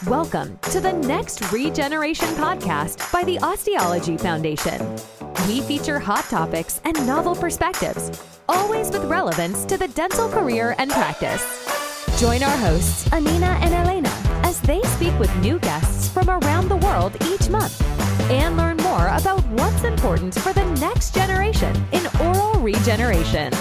Welcome to the Next Regeneration podcast by the Osteology Foundation. We feature hot topics and novel perspectives, always with relevance to the dental career and practice. Join our hosts, Anina and Elena, as they speak with new guests from around the world each month and learn more about what's important for the next generation in oral regeneration.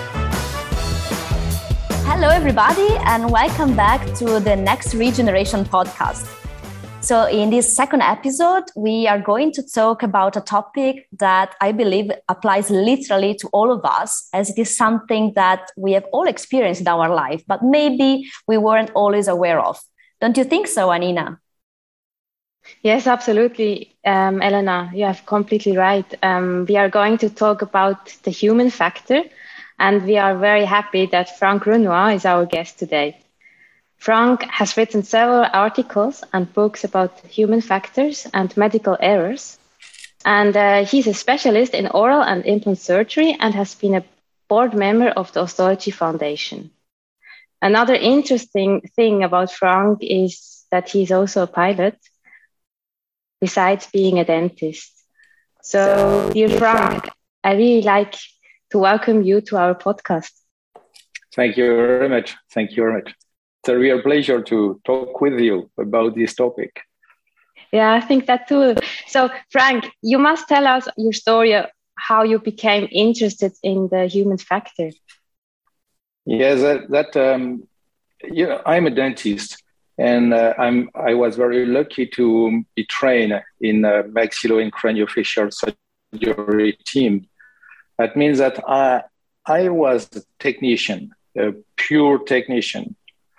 Hello, everybody, and welcome back to the Next Regeneration podcast. So in this second episode, we are going to talk about a topic that I believe applies literally to all of us, as it is something that we have all experienced in our life, but maybe we weren't always aware of. Don't you think so, Anina? Yes, absolutely, Elena. You have completely right. We are going to talk about the human factor, and we are very happy that Franck Renoir is our guest today. Franck has written several articles and books about human factors and medical errors. And he's a specialist in oral and implant surgery and has been a board member of the Osteology Foundation. Another interesting thing about Franck is that he's also a pilot, besides being a dentist. So, dear Franck, I really like to welcome you to our podcast. Thank you very much. Thank you very much. It's a real pleasure to talk with you about this topic. Yeah, I think that too. So, Franck, you must tell us your story, how you became interested in the human factor. Yes, I'm a dentist, and I was very lucky to be trained in maxillo and craniofacial surgery team. That means that I was a technician, a pure technician,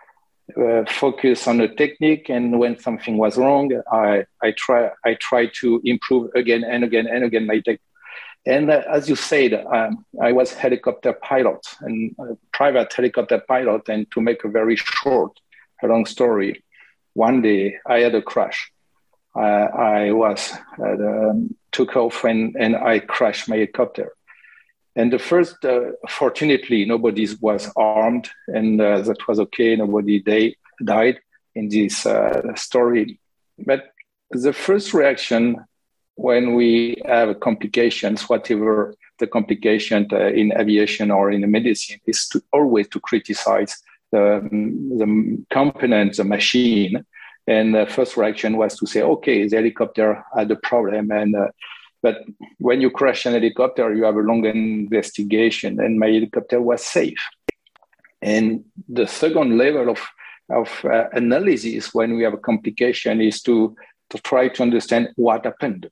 focused on the technique. And when something was wrong, I try to improve again and again and again my technique. And as you said, I was helicopter pilot and private helicopter pilot. And to make a very long story, one day I had a crash. I took off and I crashed my helicopter. And the first, fortunately, nobody was harmed, and that was okay. Nobody died in this story. But the first reaction when we have complications, whatever the complication in aviation or in medicine, is always to criticize the component, the machine. And the first reaction was to say, okay, the helicopter had a problem, but when you crash an helicopter, you have a long investigation, and my helicopter was safe. And the second level of analysis when we have a complication is to try to understand what happened,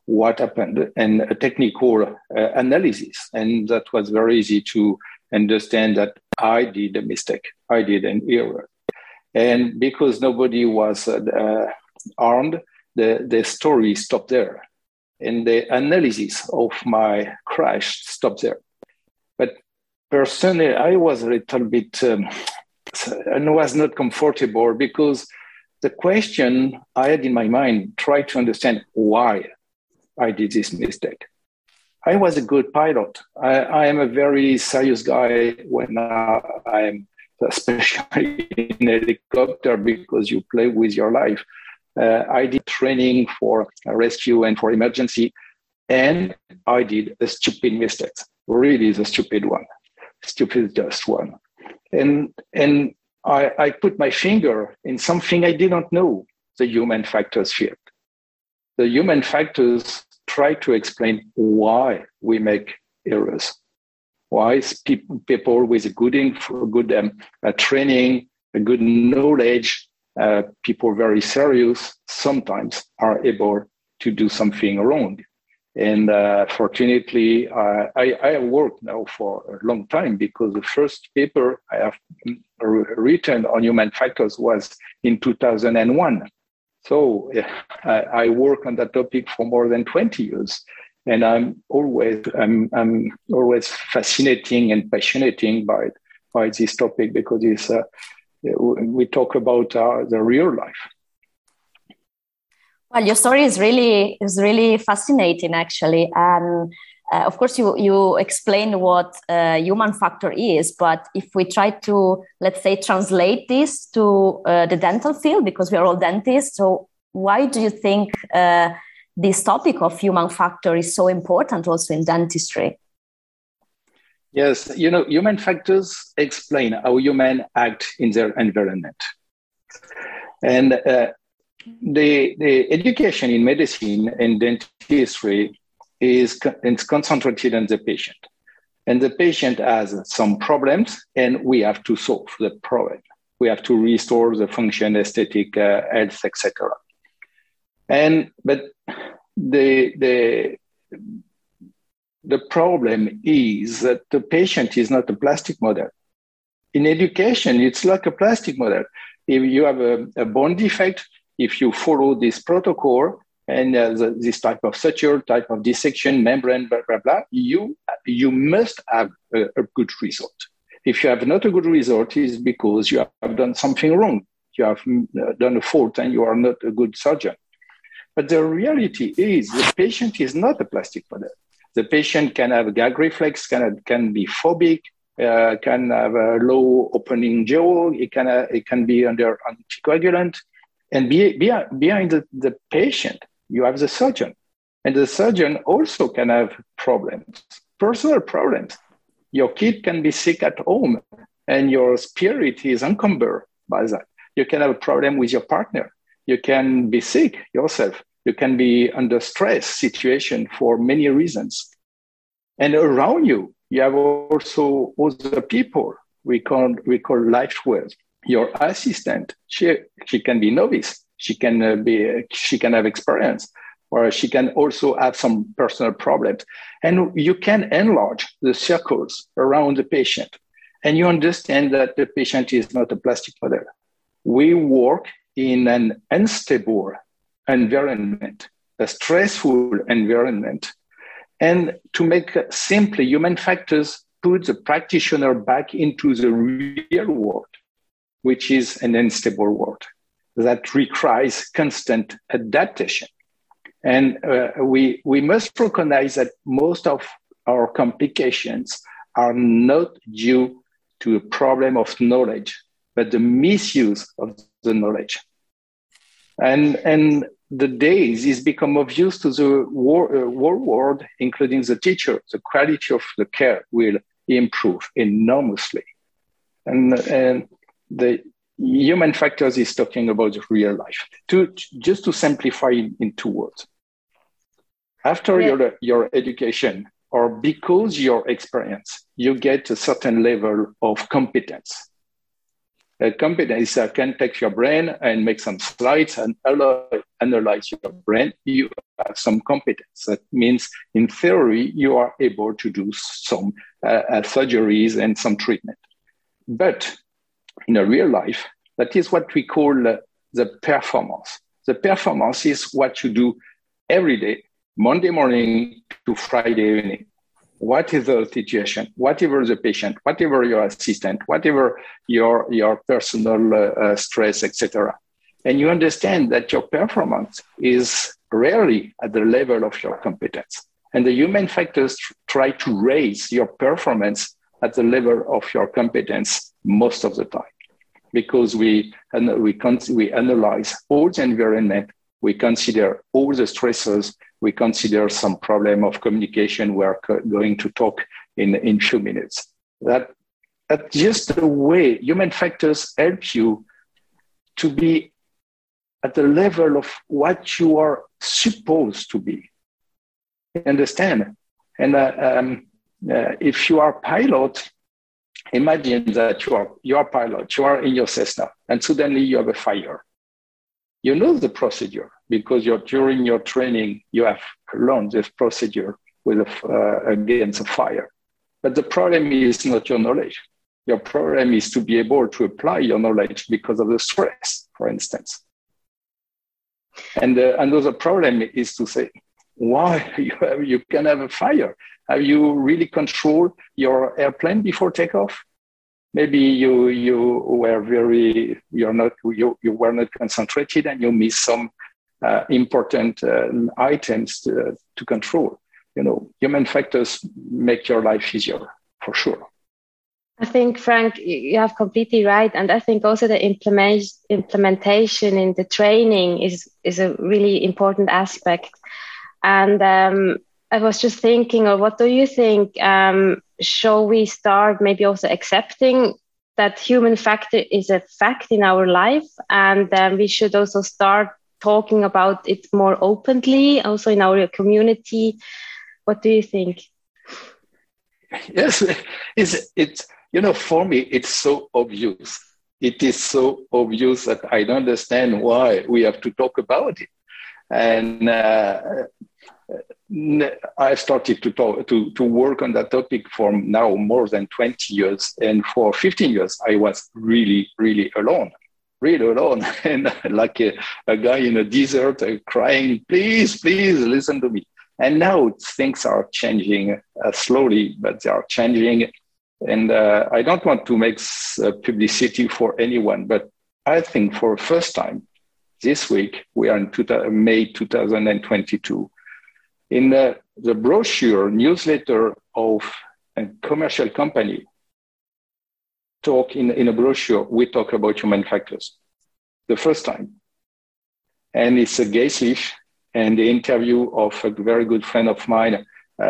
and a technical analysis. And that was very easy to understand that I did a mistake, I did an error. And because nobody was harmed, the story stopped there. And the analysis of my crash stopped there. But personally, I was a little bit and was not comfortable, because the question I had in my mind tried to understand why I did this mistake. I was a good pilot. I am a very serious guy when I'm especially in a helicopter, because you play with your life. I did training for rescue and for emergency, and I did a stupid mistake, really the stupidest one. And I put my finger in something I didn't know, the human factors field. The human factors try to explain why we make errors. Why people with a good training, a good knowledge, people very serious sometimes are able to do something wrong. And fortunately, I have worked now for a long time, because the first paper I have written on human factors was in 2001. So I work on that topic for more than 20 years. And I'm always fascinating and passionate by this topic, because it's we talk about the real life. Well, your story is really fascinating, actually. And Of course, you explained what human factor is, but if we try to, let's say, translate this to the dental field, because we are all dentists, so why do you think this topic of human factor is so important also in dentistry? Yes, human factors explain how humans act in their environment. And the education in medicine and dentistry is concentrated on the patient. And the patient has some problems, and we have to solve the problem. We have to restore the function, aesthetic, health, etc. But the problem is that the patient is not a plastic model. In education, it's like a plastic model. If you have a bone defect, if you follow this protocol and this type of suture, type of dissection, membrane, blah, blah, blah, you must have a good result. If you have not a good result, it's because you have done something wrong. You have done a fault and you are not a good surgeon. But the reality is the patient is not a plastic model. The patient can have a gag reflex, can be phobic, can have a low opening jaw, it can be under anticoagulant. And behind the patient, you have the surgeon. And the surgeon also can have problems, personal problems. Your kid can be sick at home and your spirit is encumbered by that. You can have a problem with your partner. You can be sick yourself. You can be under stress situation for many reasons. And around you, you have also other people we call life worth. Your assistant, she can be novice. She can have experience, or she can also have some personal problems. And you can enlarge the circles around the patient. And you understand that the patient is not a plastic model. We work in an unstable environment, a stressful environment. And to make it simply, human factors put the practitioner back into the real world, which is an unstable world that requires constant adaptation. And we must recognize that most of our complications are not due to a problem of knowledge, but the misuse of the knowledge. And the days is become obvious to the whole world, including the teacher. The quality of the care will improve enormously. And the human factors is talking about real life. Just to simplify in 2 words. After your education, or because your experience, you get a certain level of competence. A competence can take your brain and make some slides and analyze your brain. You have some competence. That means, in theory, you are able to do some surgeries and some treatment. But in a real life, that is what we call the performance. The performance is what you do every day, Monday morning to Friday evening. What is the situation? Whatever the patient, whatever your assistant, whatever your personal stress, etc. And you understand that your performance is rarely at the level of your competence. And the human factors try to raise your performance at the level of your competence most of the time, because we analyze all the environment, we consider all the stressors, we consider some problem of communication we're going to talk in few minutes. That's just the way human factors help you to be at the level of what you are supposed to be. You understand? And if you are a pilot, imagine that you are a pilot, you are in your Cessna, and suddenly you have a fire. You know the procedure because during your training, you have learned this procedure against a fire. But the problem is not your knowledge. Your problem is to be able to apply your knowledge because of the stress, for instance. And another problem is to say, why you can have a fire? Have you really controlled your airplane before takeoff? Maybe you were not concentrated and you missed some important items to control. human factors make your life easier, for sure. I think, Frank, you have completely right. And I think also the implementation in the training is a really important aspect. And I was just thinking, or what do you think? Shall we start maybe also accepting that human factor is a fact in our life? And we should also start talking about it more openly, also in our community. What do you think? Yes, it's for me, it's so obvious. It is so obvious that I don't understand why we have to talk about it. And I started to work on that topic for now more than 20 years. And for 15 years, I was really, really alone, and like a guy in a desert crying, please listen to me. And now things are changing slowly, but they are changing. And I don't want to make publicity for anyone, but I think for the first time this week, we are in May 2022, in the brochure newsletter of a commercial company, in a brochure, we talk about human factors, the first time. And it's a Geislich, and the interview of a very good friend of mine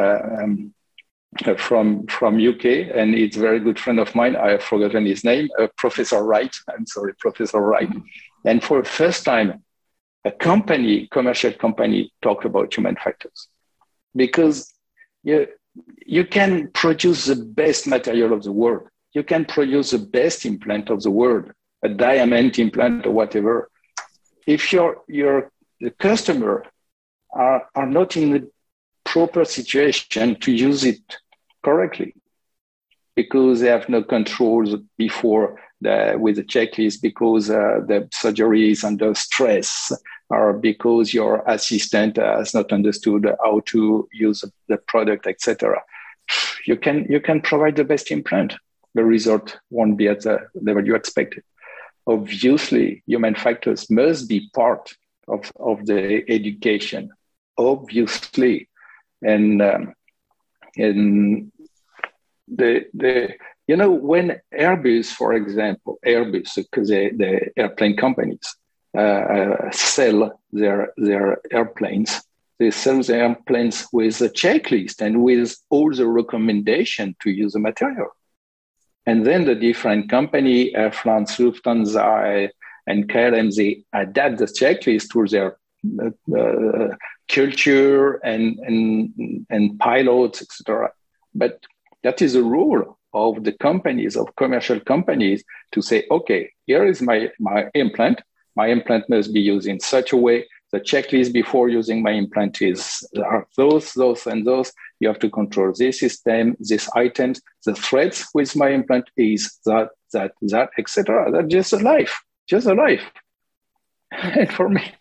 from UK, and it's a very good friend of mine. I have forgotten his name, Professor Wright. I'm sorry, Professor Wright. And for the first time, a commercial company, talk about human factors, because you can produce the best material of the world. You can produce the best implant of the world, a diamond implant or whatever. If the customer are not in the proper situation to use it correctly, because they have no controls before with the checklist, because the surgery is under stress, or because your assistant has not understood how to use the product, etc. You can provide the best implant. The result won't be at the level you expected. Obviously, human factors must be part of the education. Obviously, and when Airbus, for example, because the airplane companies sell their airplanes, they sell the airplanes with a checklist and with all the recommendation to use the material. And then the different company, Air France, Lufthansa, and KLM, they adapt the checklist to their culture and pilots, etc. But that is a rule of the companies, of commercial companies, to say, okay, here is my implant. My implant must be used in such a way. The checklist before using my implant are those, and those. You have to control this system, these items. The threads with my implant is that, etc. That's just a life. And for me,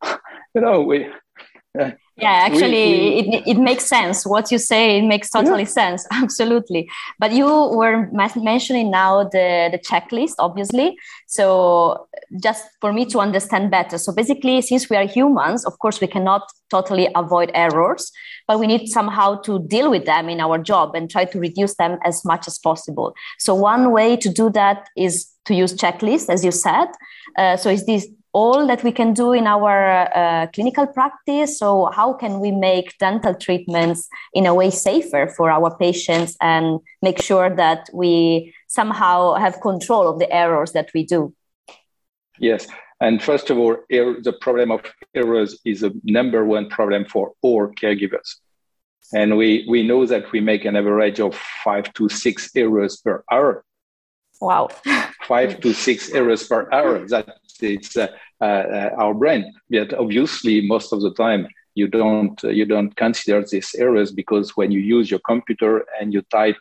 it makes sense. What you say, it makes totally sense. Absolutely. But you were mentioning now the checklist, obviously. So just for me to understand better. So basically, since we are humans, of course, we cannot totally avoid errors, but we need somehow to deal with them in our job and try to reduce them as much as possible. So one way to do that is to use checklists, as you said. So is this all that we can do in our clinical practice? So how can we make dental treatments in a way safer for our patients and make sure that we somehow have control of the errors that we do? Yes. And first of all, the problem of errors is a number one problem for all caregivers. And we know that we make an average of 5 to 6 errors per hour. Wow. 5 to 6 errors per hour. It's our brain. But obviously, most of the time, you don't consider these errors, because when you use your computer and you type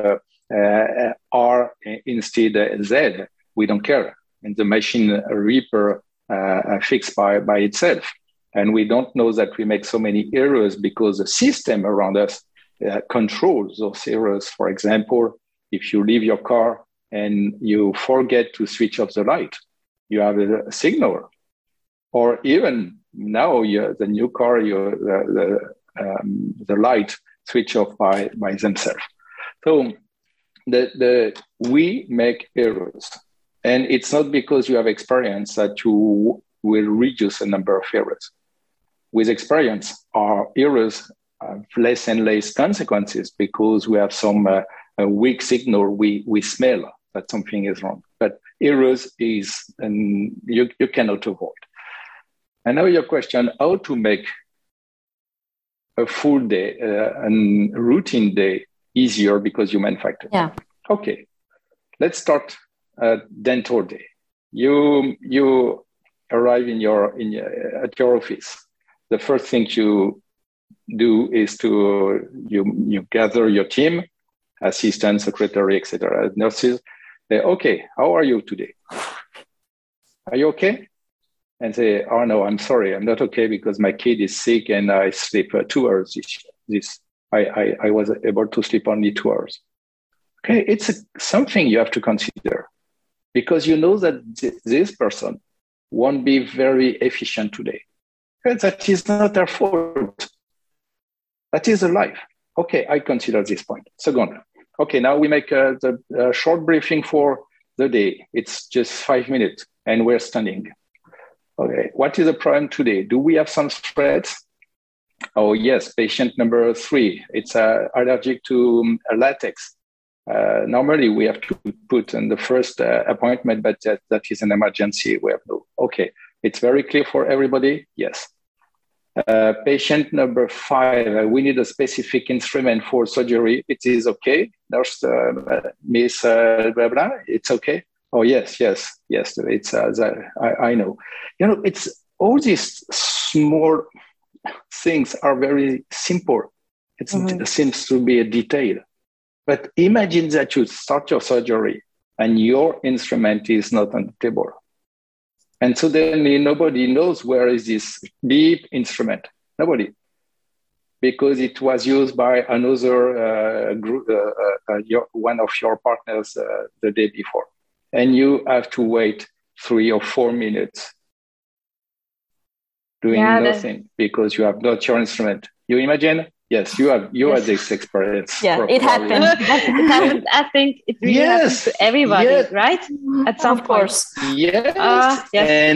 R instead of Z, we don't care. And the machine reaper fixed by itself. And we don't know that we make so many errors because the system around us controls those errors. For example, if you leave your car and you forget to switch off the light, you have a signal. Or even now, the new car, the light switch off by themselves. So we make errors. And it's not because you have experience that you will reduce the number of errors. With experience, our errors have less and less consequences because we have some a weak signal. We smell that something is wrong. But errors is you cannot avoid. And now your question: how to make a full day and routine day easier because human factor? Yeah. Okay, let's start dental day. You arrive at your office. The first thing you do is you gather your team, assistant, secretary, etc., nurses. Say, okay, how are you today? Are you okay? And say, oh no, I'm sorry, I'm not okay because my kid is sick and I sleep 2 hours. I was able to sleep only 2 hours. Okay, it's something you have to consider because you know that this person won't be very efficient today. That is not their fault. That is a life. Okay, I consider this point. Second, okay, now we make the short briefing for the day. It's just 5 minutes and we're standing. Okay, what is the problem today? Do we have some threats? Oh yes, patient number 3, it's allergic to latex. Normally we have to put in the first appointment, but that is an emergency. We have no. Okay, it's very clear for everybody. Yes. Patient number 5, we need a specific instrument for surgery. It is okay. Nurse, Miss blah blah. It's okay. Oh yes. It's I know. You know, it's all these small things are very simple. It seems to be a detail. But imagine that you start your surgery and your instrument is not on the table. And suddenly nobody knows where is this beep instrument. Nobody. Because it was used by another group, one of your partners the day before. And you have to wait 3 or 4 minutes doing nothing because you have not your instrument. You imagine? Yes, you have this experience. Yeah, it happened. It happens. I think it really happens to everybody, right? At some point. Yes.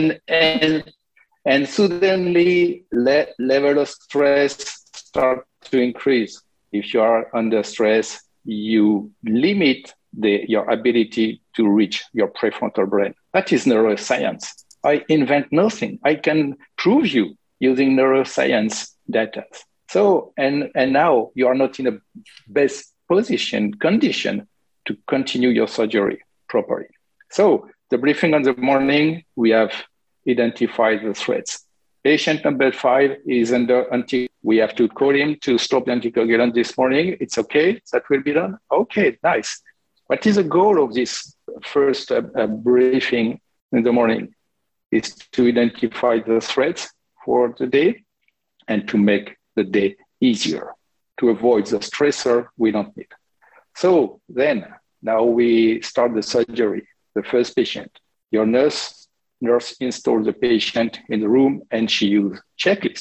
And suddenly level of stress start to increase. If you are under stress, you limit your ability to reach your prefrontal brain. That is neuroscience. I invent nothing. I can prove you using neuroscience data. So, and now you are not in a best condition to continue your surgery properly. So the briefing on the morning, we have identified the threats. Patient number 5 is under we have to call him to stop the anticoagulant this morning. It's okay, that will be done. Okay, nice. What is the goal of this first briefing in the morning? Is to identify the threats for the day and to make the day easier, to avoid the stressor we don't need. So then, now we start the surgery, the first patient. Your nurse installs the patient in the room and she uses checklist.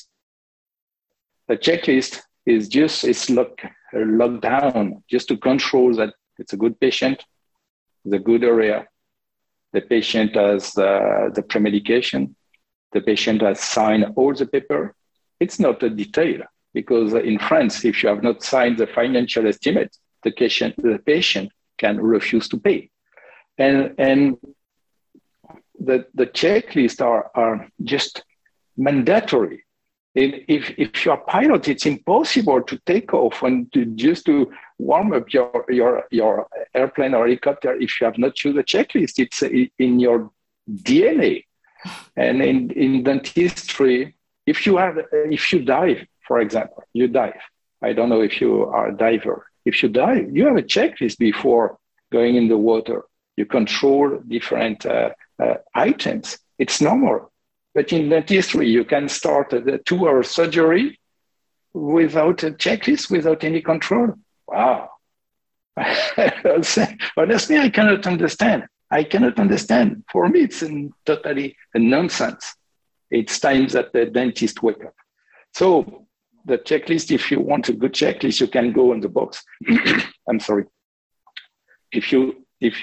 The checklist is just locked down just to control that it's a good patient, the good area. The patient has the premedication. The patient has signed all the paper. It's not a detail because in France, if you have not signed the financial estimate, the patient can refuse to pay. And the checklists are just mandatory. If you're a pilot, it's impossible to take off and to warm up your airplane or helicopter if you have not chosen a checklist. It's in your DNA. And in dentistry, if you dive, for example, you dive. I don't know if you are a diver. If you dive, you have a checklist before going in the water. You control different items. It's normal. But in dentistry, you can start a 2-hour surgery without a checklist, without any control. Wow. Honestly, I cannot understand. For me, it's totally a nonsense. It's time that the dentist wake up. So the checklist, if you want a good checklist, you can go in the box. I'm sorry. If you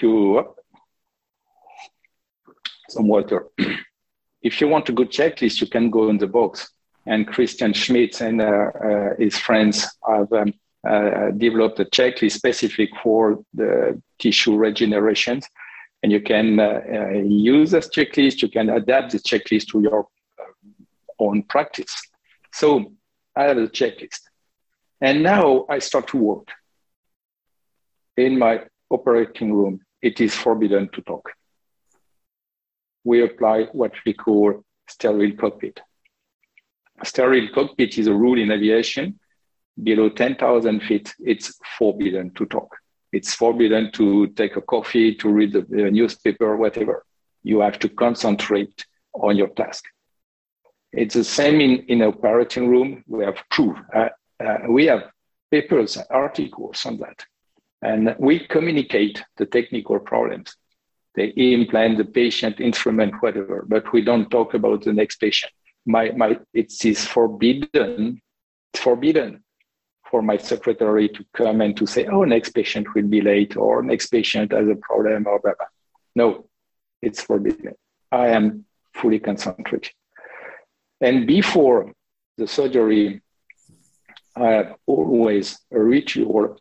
some water. If you want a good checklist, you can go in the box. And Christian Schmitz and his friends have developed a checklist specific for the tissue regenerations. And you can use this checklist. You can adapt the checklist to your own practice. So I have a checklist. And now I start to work. In my operating room, it is forbidden to talk. We apply what we call sterile cockpit. A sterile cockpit is a rule in aviation. Below 10,000 feet, it's forbidden to talk. It's forbidden to take a coffee, to read the newspaper, whatever. You have to concentrate on your task. It's the same in an operating room. We have proof. We have papers, articles on that. And we communicate the technical problems. The implant, the patient, instrument, whatever, but we don't talk about the next patient. It is forbidden for my secretary to come and to say, oh, next patient will be late, or next patient has a problem, or blah, blah. No, it's forbidden. I am fully concentrated. And before the surgery, I have always a ritual.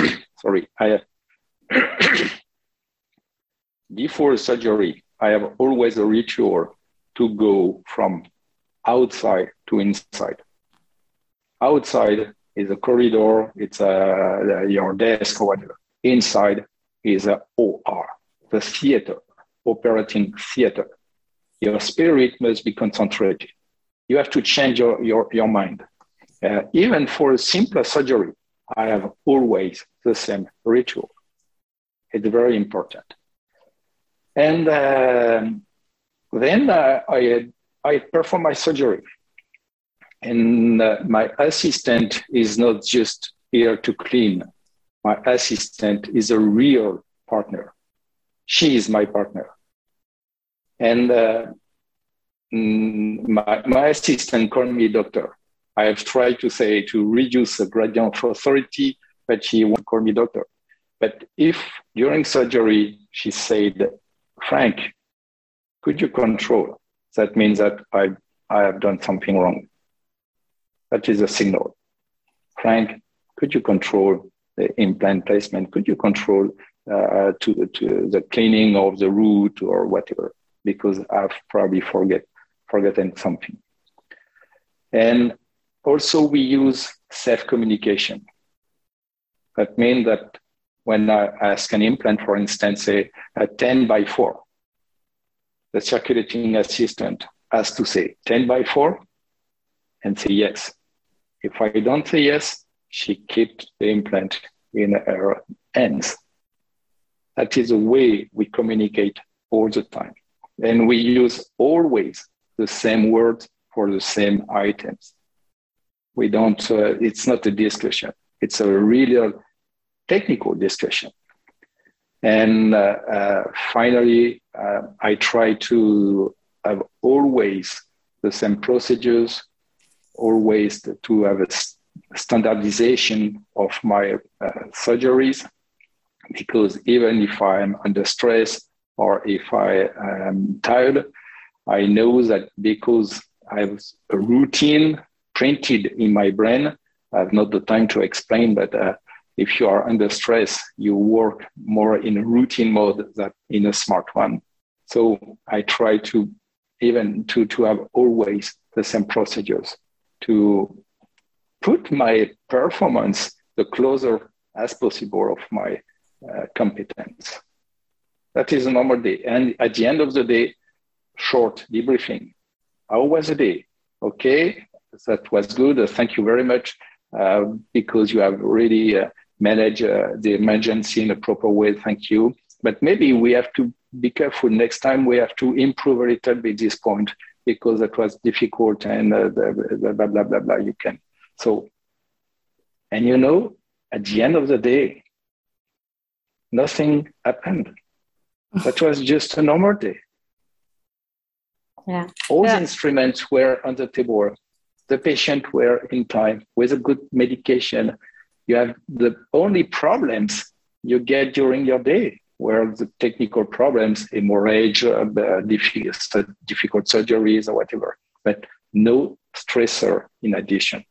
Before surgery, I have always a ritual to go from outside to inside. Outside is a corridor, it's your desk or whatever. Inside is an OR, the theater, operating theater. Your spirit must be concentrated. You have to change your mind. Even for a simpler surgery, I have always the same ritual. It's very important. And then I perform my surgery. And my assistant is not just here to clean. My assistant is a real partner. She is my partner. And my assistant called me doctor. I have tried to reduce the gradient of authority, but she won't call me doctor. But if during surgery, she said, Frank, could you control? That means that I have done something wrong. That is a signal. Frank, could you control the implant placement? Could you control to the cleaning of the root or whatever? Because I've probably forgotten something. And also we use self-communication. That means that when I ask an implant, for instance, a 10x4, the circulating assistant has to say 10x4 and say yes. If I don't say yes, she keeps the implant in her hands. That is the way we communicate all the time. And we use always the same words for the same items. We don't, it's not a discussion. It's a real technical discussion. And finally, I try to have always the same procedures, always to have a standardization of my surgeries, because even if I'm under stress or if I am tired, I know that because I have a routine printed in my brain, I have not the time to explain, but if you are under stress, you work more in a routine mode than in a smart one. So I try to have always the same procedures to put my performance the closer as possible of my competence. That is a normal day. And at the end of the day, short debriefing. How was the day? Okay, that was good. Thank you very much because you have really managed the emergency in a proper way. Thank you. But maybe we have to be careful. Next time we have to improve a little bit this point because it was difficult and blah, blah, blah, blah, you can. So, and you know, at the end of the day, nothing happened. That was just a normal day. Yeah. All the instruments were on the table. the patient were in time with a good medication. You have the only problems you get during your day, where the technical problems, hemorrhage, difficult surgeries or whatever, but no stressor in addition.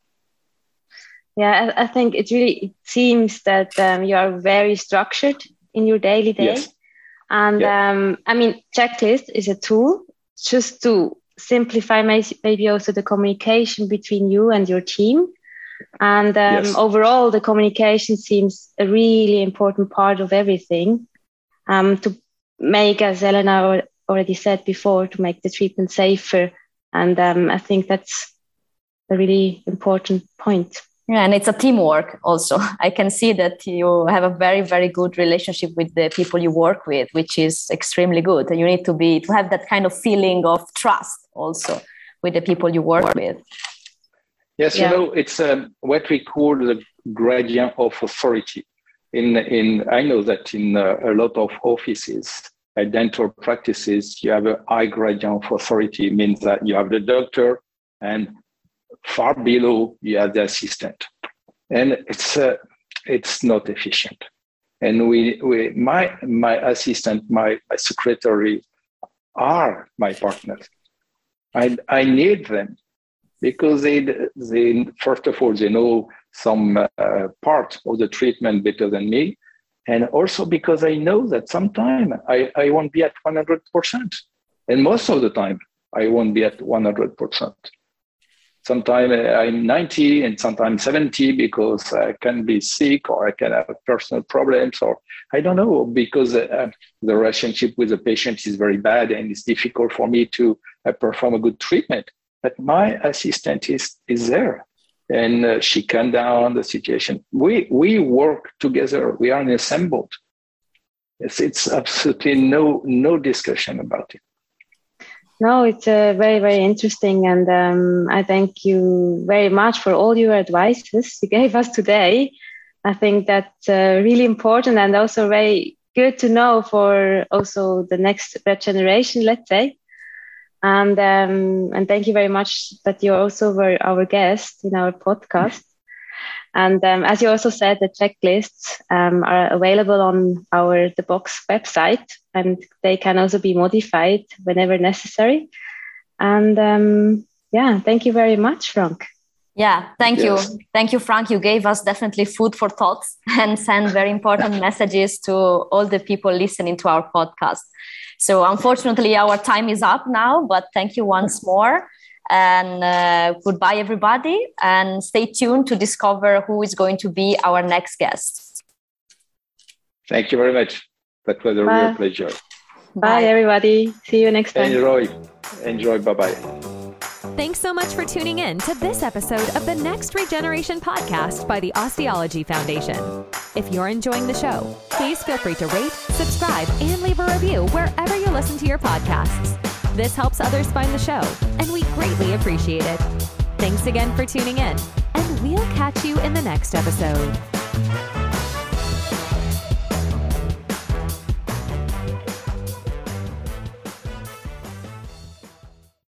Yeah, I think it seems that you are very structured in your daily day. Yes. And checklist is a tool just to simplify maybe also the communication between you and your team. And overall, the communication seems a really important part of everything to make, as Elena already said before, to make the treatment safer. And I think that's a really important point. Yeah, and it's a teamwork also. I can see that you have a very, very good relationship with the people you work with, which is extremely good. You need to have that kind of feeling of trust also with the people you work with. Yes, it's what we call the gradient of authority. I know that in a lot of offices, dental practices, you have a high gradient of authority. It means that you have the doctor, and far below you have the assistant, and it's not efficient. And my assistant, my secretary are my partners. I need them because they first of all, they know some part of the treatment better than me, and also because I know that sometimes I won't be at 100%, and most of the time I won't be at 100%. Sometimes I'm 90 and sometimes 70 because I can be sick or I can have personal problems, or I don't know, because the relationship with the patient is very bad and it's difficult for me to perform a good treatment. But my assistant is there, and she calm down the situation. We work together. We are assembled. It's absolutely no discussion about it. No, it's very, very interesting. And I thank you very much for all your advices you gave us today. I think that's really important and also very good to know for also the next generation, let's say. And thank you very much that you also were our guest in our podcast. And as you also said, the checklists are available on the Box website, and they can also be modified whenever necessary. And thank you very much, Frank. Yeah, thank you. Thank you, Frank. You gave us definitely food for thoughts and sent very important messages to all the people listening to our podcast. So unfortunately, our time is up now, but thank you once more. And goodbye, everybody. And stay tuned to discover who is going to be our next guest. Thank you very much. That was a real pleasure. Bye, everybody. See you next time. Enjoy. Bye-bye. Thanks so much for tuning in to this episode of the Next Regeneration podcast by the Osteology Foundation. If you're enjoying the show, please feel free to rate, subscribe, and leave a review wherever you listen to your podcasts. This helps others find the show, and we greatly appreciate it. Thanks again for tuning in, and we'll catch you in the next episode.